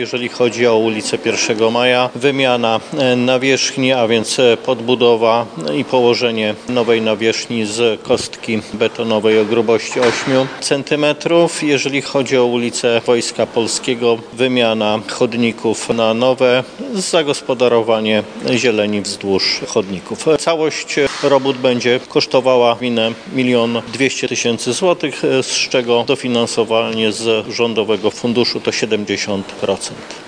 Jeżeli chodzi o ulicę 1 Maja, wymiana nawierzchni, a więc podbudowa i położenie nowej nawierzchni z kostki betonowej o grubości 8 cm. Jeżeli chodzi o ulicę Wojska Polskiego, wymiana chodników na nowe, zagospodarowanie zieleni wzdłuż chodników. Całość robót będzie kosztowała gminę 1 200 000 zł, z czego dofinansowanie z Rządowego Funduszu to 70%.